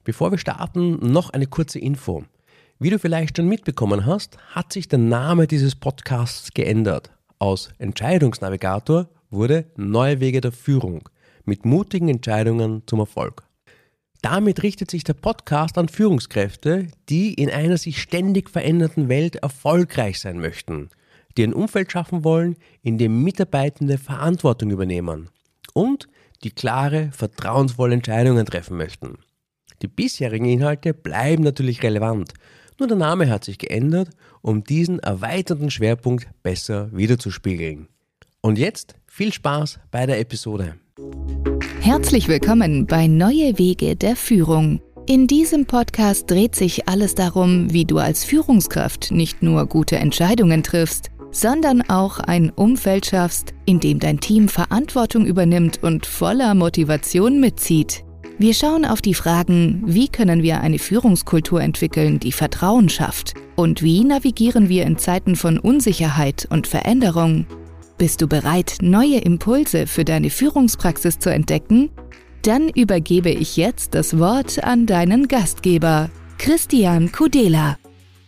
Bevor wir starten, noch eine kurze Info. Wie du vielleicht schon mitbekommen hast, hat sich der Name dieses Podcasts geändert. Aus Entscheidungsnavigator wurde Neue Wege der Führung mit mutigen Entscheidungen zum Erfolg. Damit richtet sich der Podcast an Führungskräfte, die in einer sich ständig verändernden Welt erfolgreich sein möchten, die ein Umfeld schaffen wollen, in dem Mitarbeitende Verantwortung übernehmen und die klare, vertrauensvolle Entscheidungen treffen möchten. Die bisherigen Inhalte bleiben natürlich relevant, nur der Name hat sich geändert, um diesen erweiterten Schwerpunkt besser widerzuspiegeln. Und jetzt viel Spaß bei der Episode. Herzlich willkommen bei Neue Wege der Führung. In diesem Podcast dreht sich alles darum, wie du als Führungskraft nicht nur gute Entscheidungen triffst, sondern auch ein Umfeld schaffst, in dem dein Team Verantwortung übernimmt und voller Motivation mitzieht. Wir schauen auf die Fragen, wie können wir eine Führungskultur entwickeln, die Vertrauen schafft? Und wie navigieren wir in Zeiten von Unsicherheit und Veränderung? Bist du bereit, neue Impulse für deine Führungspraxis zu entdecken? Dann übergebe ich jetzt das Wort an deinen Gastgeber, Christian Kudela.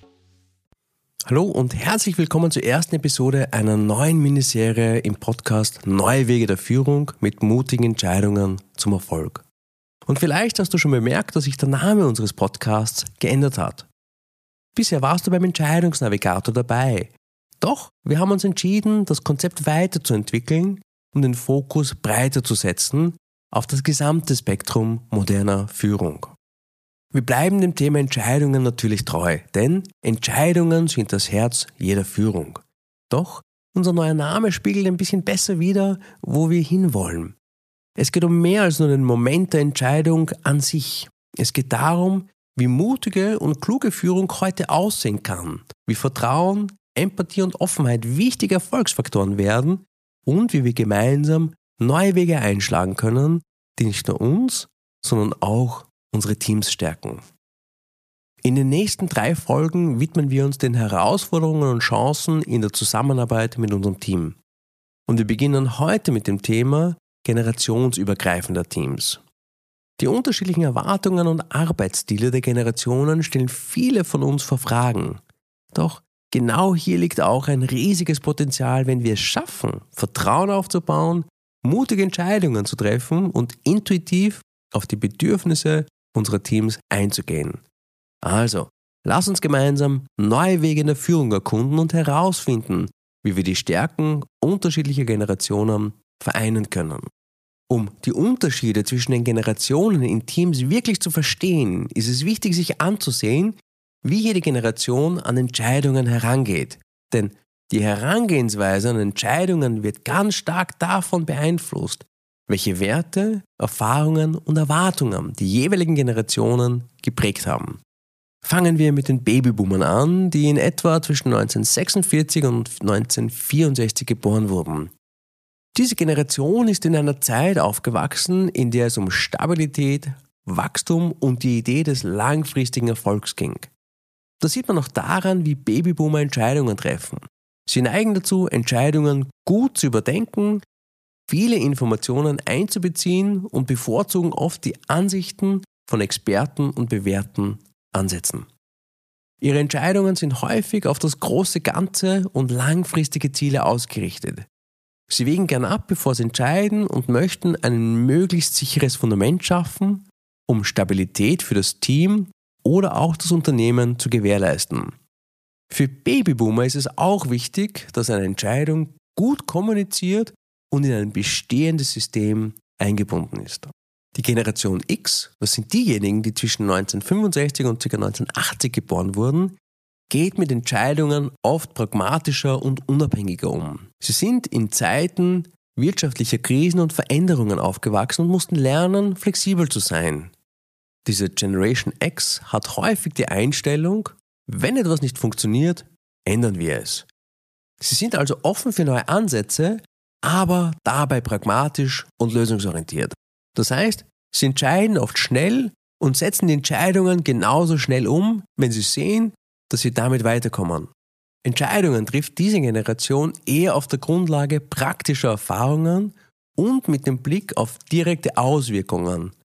Hallo und herzlich willkommen zur ersten Episode einer neuen Miniserie im Podcast Neue Wege der Führung mit mutigen Entscheidungen zum Erfolg. Und vielleicht hast du schon bemerkt, dass sich der Name unseres Podcasts geändert hat. Bisher warst du beim Entscheidungsnavigator dabei. Doch wir haben uns entschieden, das Konzept weiterzuentwickeln und den Fokus breiter zu setzen auf das gesamte Spektrum moderner Führung. Wir bleiben dem Thema Entscheidungen natürlich treu, denn Entscheidungen sind das Herz jeder Führung. Doch unser neuer Name spiegelt ein bisschen besser wider, wo wir hinwollen. Es geht um mehr als nur den Moment der Entscheidung an sich. Es geht darum, wie mutige und kluge Führung heute aussehen kann, wie Vertrauen, Empathie und Offenheit wichtige Erfolgsfaktoren werden und wie wir gemeinsam neue Wege einschlagen können, die nicht nur uns, sondern auch unsere Teams stärken. In den nächsten 3 Folgen widmen wir uns den Herausforderungen und Chancen in der Zusammenarbeit mit unserem Team. Und wir beginnen heute mit dem Thema generationsübergreifender Teams. Die unterschiedlichen Erwartungen und Arbeitsstile der Generationen stellen viele von uns vor Fragen. Doch genau hier liegt auch ein riesiges Potenzial, wenn wir es schaffen, Vertrauen aufzubauen, mutige Entscheidungen zu treffen und intuitiv auf die Bedürfnisse unserer Teams einzugehen. Also, lass uns gemeinsam neue Wege in der Führung erkunden und herausfinden, wie wir die Stärken unterschiedlicher Generationen vereinen können. Um die Unterschiede zwischen den Generationen in Teams wirklich zu verstehen, ist es wichtig, sich anzusehen, wie jede Generation an Entscheidungen herangeht. Denn die Herangehensweise an Entscheidungen wird ganz stark davon beeinflusst, welche Werte, Erfahrungen und Erwartungen die jeweiligen Generationen geprägt haben. Fangen wir mit den Babyboomern an, die in etwa zwischen 1946 und 1964 geboren wurden. Diese Generation ist in einer Zeit aufgewachsen, in der es um Stabilität, Wachstum und die Idee des langfristigen Erfolgs ging. Das sieht man auch daran, wie Babyboomer Entscheidungen treffen. Sie neigen dazu, Entscheidungen gut zu überdenken, viele Informationen einzubeziehen und bevorzugen oft die Ansichten von Experten und bewährten Ansätzen. Ihre Entscheidungen sind häufig auf das große Ganze und langfristige Ziele ausgerichtet. Sie wägen gern ab, bevor sie entscheiden und möchten ein möglichst sicheres Fundament schaffen, um Stabilität für das Team oder auch das Unternehmen zu gewährleisten. Für Babyboomer ist es auch wichtig, dass eine Entscheidung gut kommuniziert und in ein bestehendes System eingebunden ist. Die Generation X, das sind diejenigen, die zwischen 1965 und ca. 1980 geboren wurden, geht mit Entscheidungen oft pragmatischer und unabhängiger um. Sie sind in Zeiten wirtschaftlicher Krisen und Veränderungen aufgewachsen und mussten lernen, flexibel zu sein. Diese Generation X hat häufig die Einstellung, wenn etwas nicht funktioniert, ändern wir es. Sie sind also offen für neue Ansätze, aber dabei pragmatisch und lösungsorientiert. Das heißt, sie entscheiden oft schnell und setzen die Entscheidungen genauso schnell um, wenn sie sehen, dass sie damit weiterkommen. Entscheidungen trifft diese Generation eher auf der Grundlage praktischer Erfahrungen und mit dem Blick auf direkte Auswirkungen.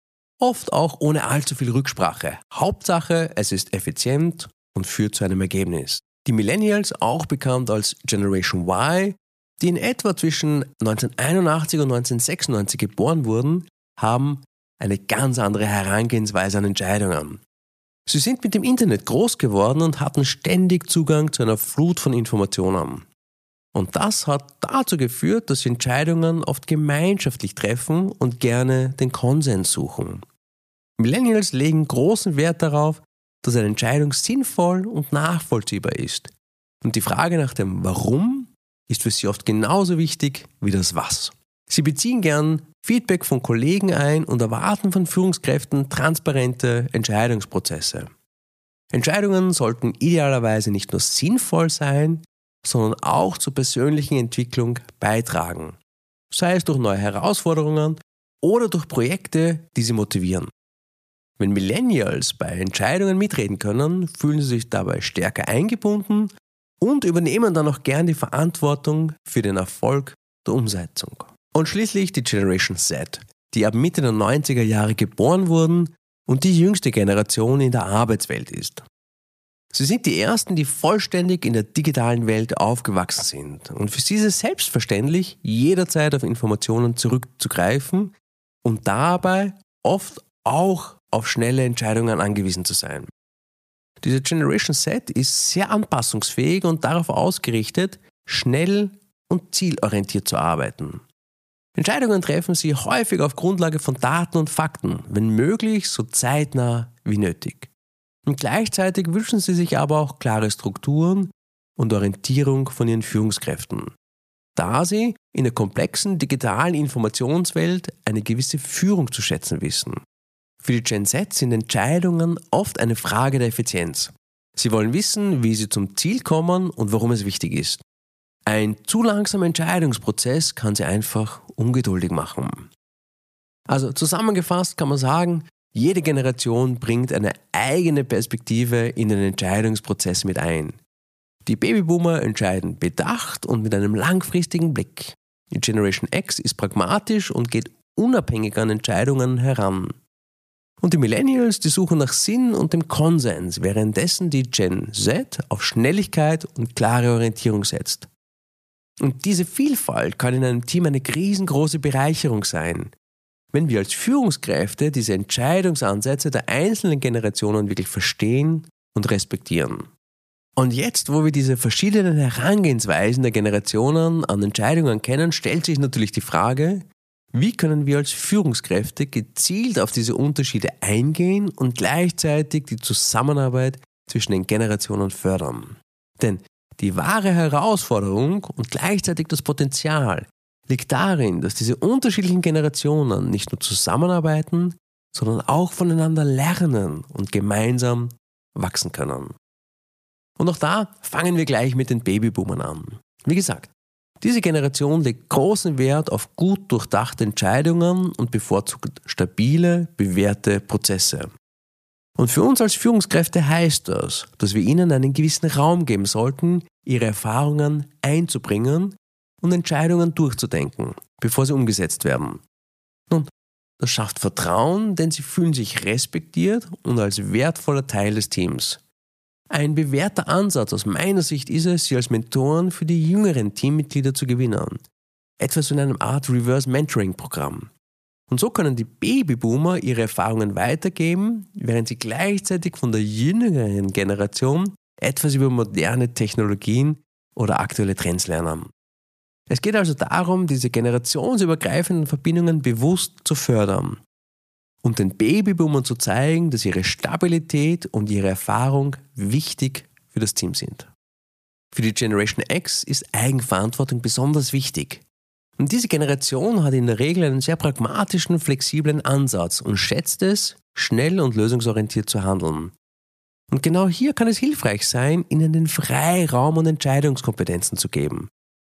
oft auch ohne allzu viel Rücksprache. Hauptsache, es ist effizient und führt zu einem Ergebnis. Die Millennials, auch bekannt als Generation Y, die in etwa zwischen 1981 und 1996 geboren wurden, haben eine ganz andere Herangehensweise an Entscheidungen. Sie sind mit dem Internet groß geworden und hatten ständig Zugang zu einer Flut von Informationen. Und das hat dazu geführt, dass sie Entscheidungen oft gemeinschaftlich treffen und gerne den Konsens suchen. Millennials legen großen Wert darauf, dass eine Entscheidung sinnvoll und nachvollziehbar ist. Und die Frage nach dem Warum ist für sie oft genauso wichtig wie das Was. Sie beziehen gern Feedback von Kollegen ein und erwarten von Führungskräften transparente Entscheidungsprozesse. Entscheidungen sollten idealerweise nicht nur sinnvoll sein, sondern auch zur persönlichen Entwicklung beitragen. Sei es durch neue Herausforderungen oder durch Projekte, die sie motivieren. Wenn Millennials bei Entscheidungen mitreden können, fühlen sie sich dabei stärker eingebunden und übernehmen dann auch gern die Verantwortung für den Erfolg der Umsetzung. Und schließlich die Generation Z, die ab Mitte der 90er Jahre geboren wurden und die jüngste Generation in der Arbeitswelt ist. Sie sind die Ersten, die vollständig in der digitalen Welt aufgewachsen sind. Und für sie ist es selbstverständlich, jederzeit auf Informationen zurückzugreifen und dabei oft auch auf schnelle Entscheidungen angewiesen zu sein. Diese Generation Z ist sehr anpassungsfähig und darauf ausgerichtet, schnell und zielorientiert zu arbeiten. Entscheidungen treffen sie häufig auf Grundlage von Daten und Fakten, wenn möglich so zeitnah wie nötig. Und gleichzeitig wünschen sie sich aber auch klare Strukturen und Orientierung von ihren Führungskräften, da sie in der komplexen digitalen Informationswelt eine gewisse Führung zu schätzen wissen. Für die Gen Z sind Entscheidungen oft eine Frage der Effizienz. Sie wollen wissen, wie sie zum Ziel kommen und warum es wichtig ist. Ein zu langsamer Entscheidungsprozess kann sie einfach ungeduldig machen. Also zusammengefasst kann man sagen, jede Generation bringt eine eigene Perspektive in den Entscheidungsprozess mit ein. Die Babyboomer entscheiden bedacht und mit einem langfristigen Blick. Die Generation X ist pragmatisch und geht unabhängig an Entscheidungen heran. Und die Millennials, die suchen nach Sinn und dem Konsens, währenddessen die Gen Z auf Schnelligkeit und klare Orientierung setzt. Und diese Vielfalt kann in einem Team eine riesengroße Bereicherung sein, wenn wir als Führungskräfte diese Entscheidungsansätze der einzelnen Generationen wirklich verstehen und respektieren. Und jetzt, wo wir diese verschiedenen Herangehensweisen der Generationen an Entscheidungen kennen, stellt sich natürlich die Frage, wie können wir als Führungskräfte gezielt auf diese Unterschiede eingehen und gleichzeitig die Zusammenarbeit zwischen den Generationen fördern? Denn die wahre Herausforderung und gleichzeitig das Potenzial liegt darin, dass diese unterschiedlichen Generationen nicht nur zusammenarbeiten, sondern auch voneinander lernen und gemeinsam wachsen können. Und auch da fangen wir gleich mit den Babyboomern an. Wie gesagt, diese Generation legt großen Wert auf gut durchdachte Entscheidungen und bevorzugt stabile, bewährte Prozesse. Und für uns als Führungskräfte heißt das, dass wir ihnen einen gewissen Raum geben sollten, ihre Erfahrungen einzubringen und Entscheidungen durchzudenken, bevor sie umgesetzt werden. Nun, das schafft Vertrauen, denn sie fühlen sich respektiert und als wertvoller Teil des Teams. Ein bewährter Ansatz aus meiner Sicht ist es, sie als Mentoren für die jüngeren Teammitglieder zu gewinnen. Etwas in einem Art Reverse-Mentoring-Programm. Und so können die Babyboomer ihre Erfahrungen weitergeben, während sie gleichzeitig von der jüngeren Generation etwas über moderne Technologien oder aktuelle Trends lernen. Es geht also darum, diese generationsübergreifenden Verbindungen bewusst zu fördern und den Babyboomern zu zeigen, dass ihre Stabilität und ihre Erfahrung wichtig für das Team sind. Für die Generation X ist Eigenverantwortung besonders wichtig. Und diese Generation hat in der Regel einen sehr pragmatischen, flexiblen Ansatz und schätzt es, schnell und lösungsorientiert zu handeln. Und genau hier kann es hilfreich sein, ihnen den Freiraum und Entscheidungskompetenzen zu geben.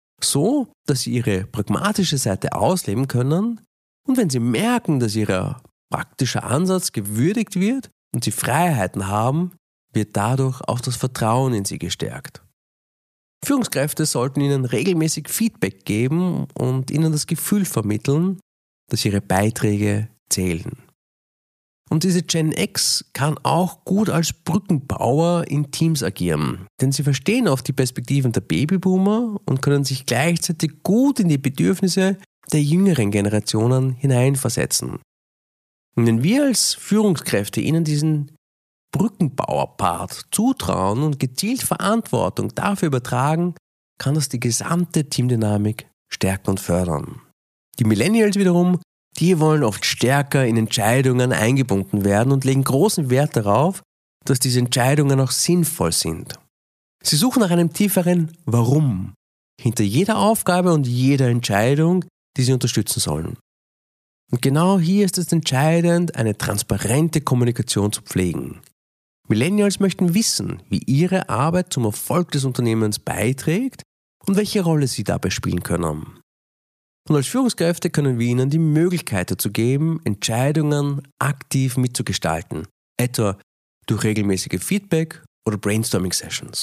So, dass sie ihre pragmatische Seite ausleben können und wenn sie merken, dass ihr praktischer Ansatz gewürdigt wird und sie Freiheiten haben, wird dadurch auch das Vertrauen in sie gestärkt. Führungskräfte sollten ihnen regelmäßig Feedback geben und ihnen das Gefühl vermitteln, dass ihre Beiträge zählen. Und diese Gen X kann auch gut als Brückenbauer in Teams agieren, denn sie verstehen oft die Perspektiven der Babyboomer und können sich gleichzeitig gut in die Bedürfnisse der jüngeren Generationen hineinversetzen. Und wenn wir als Führungskräfte ihnen diesen Brückenbauer-Part zutrauen und gezielt Verantwortung dafür übertragen, kann das die gesamte Teamdynamik stärken und fördern. Die Millennials wiederum, die wollen oft stärker in Entscheidungen eingebunden werden und legen großen Wert darauf, dass diese Entscheidungen auch sinnvoll sind. Sie suchen nach einem tieferen Warum hinter jeder Aufgabe und jeder Entscheidung, die sie unterstützen sollen. Und genau hier ist es entscheidend, eine transparente Kommunikation zu pflegen. Millennials möchten wissen, wie ihre Arbeit zum Erfolg des Unternehmens beiträgt und welche Rolle sie dabei spielen können. Und als Führungskräfte können wir ihnen die Möglichkeit dazu geben, Entscheidungen aktiv mitzugestalten, etwa durch regelmäßige Feedback- oder Brainstorming-Sessions.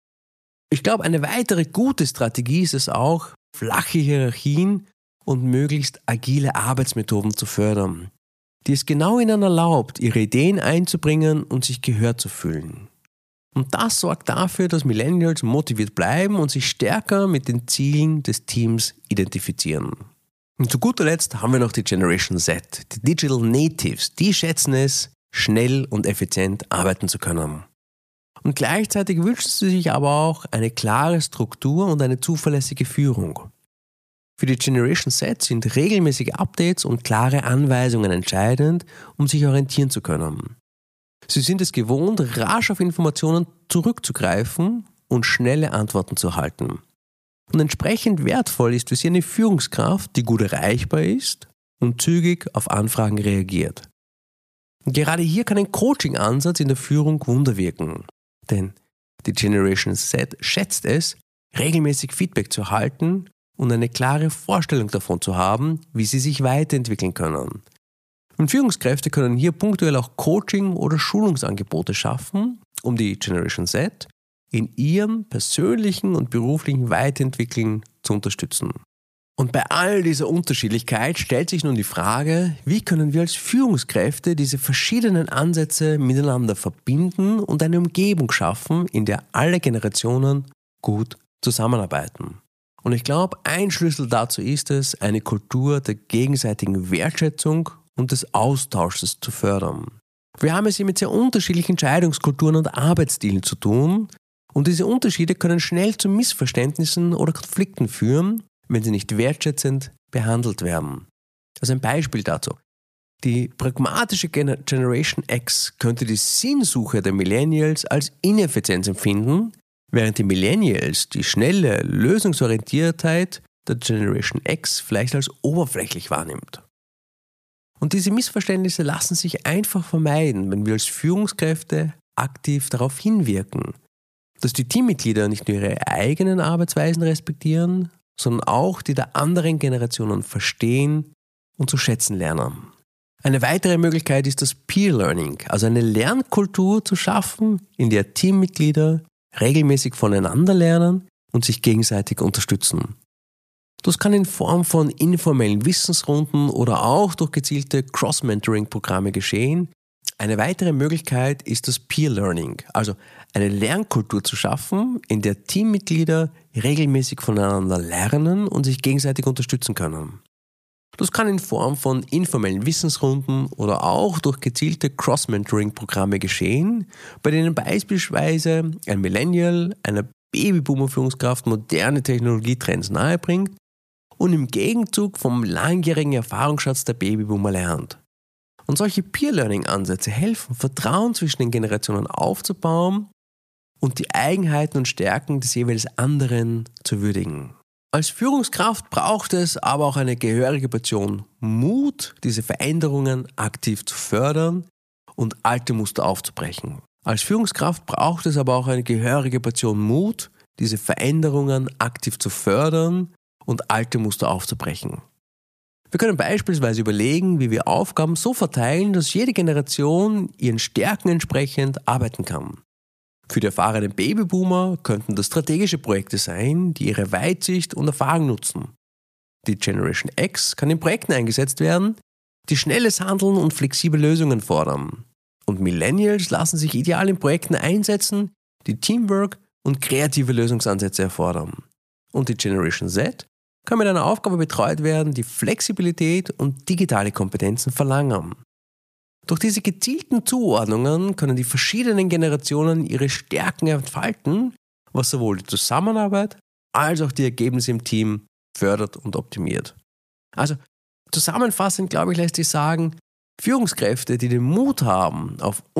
Ich glaube, eine weitere gute Strategie ist es auch, flache Hierarchien und möglichst agile Arbeitsmethoden zu fördern, die es genau ihnen erlaubt, ihre Ideen einzubringen und sich gehört zu fühlen. Und das sorgt dafür, dass Millennials motiviert bleiben und sich stärker mit den Zielen des Teams identifizieren. Und zu guter Letzt haben wir noch die Generation Z, die Digital Natives. Die schätzen es, schnell und effizient arbeiten zu können. Und gleichzeitig wünschen sie sich aber auch eine klare Struktur und eine zuverlässige Führung. Für die Generation Z sind regelmäßige Updates und klare Anweisungen entscheidend, um sich orientieren zu können. Sie sind es gewohnt, rasch auf Informationen zurückzugreifen und schnelle Antworten zu erhalten. Und entsprechend wertvoll ist für sie eine Führungskraft, die gut erreichbar ist und zügig auf Anfragen reagiert. Und gerade hier kann ein Coaching-Ansatz in der Führung Wunder wirken. Denn die Generation Z schätzt es, regelmäßig Feedback zu erhalten und eine klare Vorstellung davon zu haben, wie sie sich weiterentwickeln können. Und Führungskräfte können hier punktuell auch Coaching- oder Schulungsangebote schaffen, um die Generation Z in ihrem persönlichen und beruflichen Weiterentwickeln zu unterstützen. Und bei all dieser Unterschiedlichkeit stellt sich nun die Frage, wie können wir als Führungskräfte diese verschiedenen Ansätze miteinander verbinden und eine Umgebung schaffen, in der alle Generationen gut zusammenarbeiten. Und ich glaube, ein Schlüssel dazu ist es, eine Kultur der gegenseitigen Wertschätzung und des Austausches zu fördern. Wir haben es hier mit sehr unterschiedlichen Entscheidungskulturen und Arbeitsstilen zu tun und diese Unterschiede können schnell zu Missverständnissen oder Konflikten führen, wenn sie nicht wertschätzend behandelt werden. Also ein Beispiel dazu. Die pragmatische Generation X könnte die Sinnsuche der Millennials als Ineffizienz empfinden, während die Millennials die schnelle Lösungsorientiertheit der Generation X vielleicht als oberflächlich wahrnimmt. Und diese Missverständnisse lassen sich einfach vermeiden, wenn wir als Führungskräfte aktiv darauf hinwirken, dass die Teammitglieder nicht nur ihre eigenen Arbeitsweisen respektieren, sondern auch die der anderen Generationen verstehen und zu schätzen lernen. Eine weitere Möglichkeit ist das Peer Learning, also eine Lernkultur zu schaffen, in der Teammitglieder regelmäßig voneinander lernen und sich gegenseitig unterstützen. Das kann in Form von informellen Wissensrunden oder auch durch gezielte Cross-Mentoring-Programme geschehen. Eine weitere Möglichkeit ist das Peer Learning, also eine Lernkultur zu schaffen, in der Teammitglieder regelmäßig voneinander lernen und sich gegenseitig unterstützen können. Das kann in Form von informellen Wissensrunden oder auch durch gezielte Cross-Mentoring-Programme geschehen, bei denen beispielsweise ein Millennial einer Babyboomer-Führungskraft moderne Technologietrends nahebringt und im Gegenzug vom langjährigen Erfahrungsschatz der Babyboomer lernt. Und solche Peer-Learning-Ansätze helfen, Vertrauen zwischen den Generationen aufzubauen und die Eigenheiten und Stärken des jeweils anderen zu würdigen. Als Führungskraft braucht es aber auch eine gehörige Portion Mut, diese Veränderungen aktiv zu fördern und alte Muster aufzubrechen. Als Führungskraft braucht es aber auch eine gehörige Portion Mut, diese Veränderungen aktiv zu fördern und alte Muster aufzubrechen. Wir können beispielsweise überlegen, wie wir Aufgaben so verteilen, dass jede Generation ihren Stärken entsprechend arbeiten kann. Für die erfahrenen Babyboomer könnten das strategische Projekte sein, die ihre Weitsicht und Erfahrung nutzen. Die Generation X kann in Projekten eingesetzt werden, die schnelles Handeln und flexible Lösungen fordern. Und Millennials lassen sich ideal in Projekten einsetzen, die Teamwork und kreative Lösungsansätze erfordern. Und die Generation Z kann mit einer Aufgabe betreut werden, die Flexibilität und digitale Kompetenzen verlangen. Durch diese gezielten Zuordnungen können die verschiedenen Generationen ihre Stärken entfalten, was sowohl die Zusammenarbeit als auch die Ergebnisse im Team fördert und optimiert. Also zusammenfassend, glaube ich, lässt sich sagen, Führungskräfte, die den Mut haben,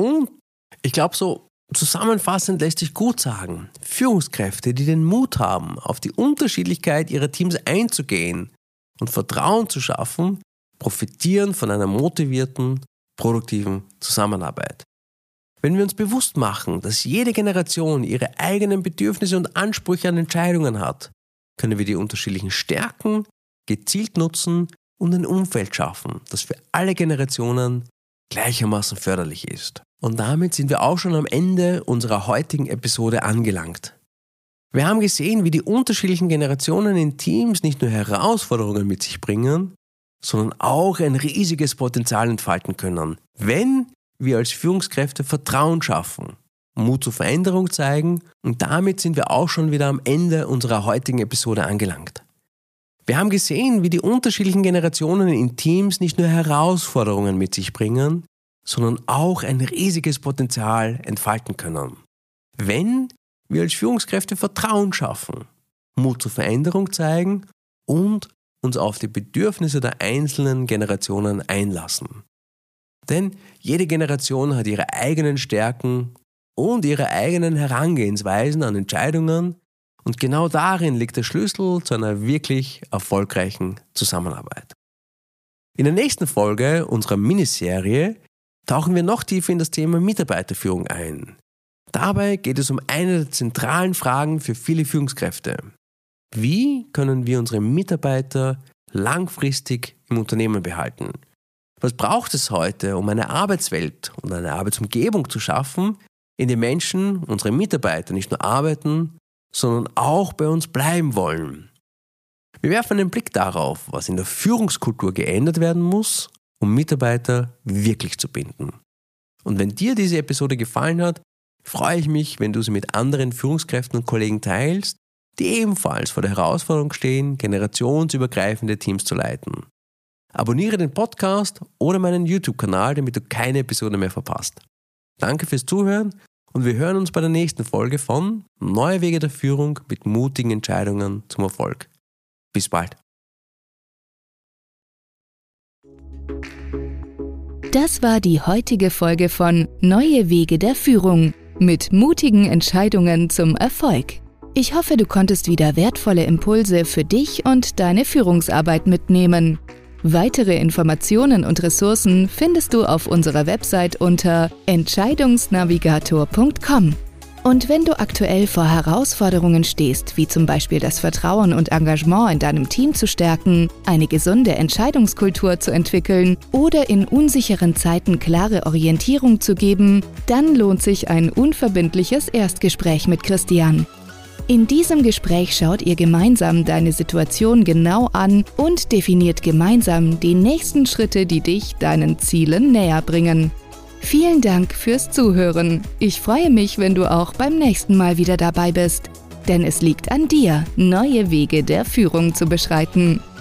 zusammenfassend lässt sich gut sagen, Führungskräfte, die den Mut haben, auf die Unterschiedlichkeit ihrer Teams einzugehen und Vertrauen zu schaffen, profitieren von einer motivierten, produktiven Zusammenarbeit. Wenn wir uns bewusst machen, dass jede Generation ihre eigenen Bedürfnisse und Ansprüche an Entscheidungen hat, können wir die unterschiedlichen Stärken gezielt nutzen und ein Umfeld schaffen, das für alle Generationen gleichermaßen förderlich ist. Und damit sind wir auch schon am Ende unserer heutigen Episode angelangt. Wir haben gesehen, wie die unterschiedlichen Generationen in Teams nicht nur Herausforderungen mit sich bringen, sondern auch ein riesiges Potenzial entfalten können, wenn wir als Führungskräfte Vertrauen schaffen, Mut zur Veränderung zeigen, und damit sind wir auch schon wieder am Ende unserer heutigen Episode angelangt. Wir haben gesehen, wie die unterschiedlichen Generationen in Teams nicht nur Herausforderungen mit sich bringen, sondern auch ein riesiges Potenzial entfalten können, wenn wir als Führungskräfte Vertrauen schaffen, Mut zur Veränderung zeigen und uns auf die Bedürfnisse der einzelnen Generationen einlassen. Denn jede Generation hat ihre eigenen Stärken und ihre eigenen Herangehensweisen an Entscheidungen, und genau darin liegt der Schlüssel zu einer wirklich erfolgreichen Zusammenarbeit. In der nächsten Folge unserer Miniserie tauchen wir noch tiefer in das Thema Mitarbeiterführung ein. Dabei geht es um eine der zentralen Fragen für viele Führungskräfte. Wie können wir unsere Mitarbeiter langfristig im Unternehmen behalten? Was braucht es heute, um eine Arbeitswelt und eine Arbeitsumgebung zu schaffen, in der Menschen, unsere Mitarbeiter, nicht nur arbeiten, sondern auch bei uns bleiben wollen? Wir werfen einen Blick darauf, was in der Führungskultur geändert werden muss, um Mitarbeiter wirklich zu binden. Und wenn dir diese Episode gefallen hat, freue ich mich, wenn du sie mit anderen Führungskräften und Kollegen teilst, die ebenfalls vor der Herausforderung stehen, generationsübergreifende Teams zu leiten. Abonniere den Podcast oder meinen YouTube-Kanal, damit du keine Episode mehr verpasst. Danke fürs Zuhören und wir hören uns bei der nächsten Folge von Neue Wege der Führung mit mutigen Entscheidungen zum Erfolg. Bis bald. Das war die heutige Folge von Neue Wege der Führung mit mutigen Entscheidungen zum Erfolg. Ich hoffe, du konntest wieder wertvolle Impulse für dich und deine Führungsarbeit mitnehmen. Weitere Informationen und Ressourcen findest du auf unserer Website unter entscheidungsnavigator.com. Und wenn du aktuell vor Herausforderungen stehst, wie zum Beispiel das Vertrauen und Engagement in deinem Team zu stärken, eine gesunde Entscheidungskultur zu entwickeln oder in unsicheren Zeiten klare Orientierung zu geben, dann lohnt sich ein unverbindliches Erstgespräch mit Christian. In diesem Gespräch schaut ihr gemeinsam deine Situation genau an und definiert gemeinsam die nächsten Schritte, die dich deinen Zielen näher bringen. Vielen Dank fürs Zuhören. Ich freue mich, wenn du auch beim nächsten Mal wieder dabei bist. Denn es liegt an dir, neue Wege der Führung zu beschreiten.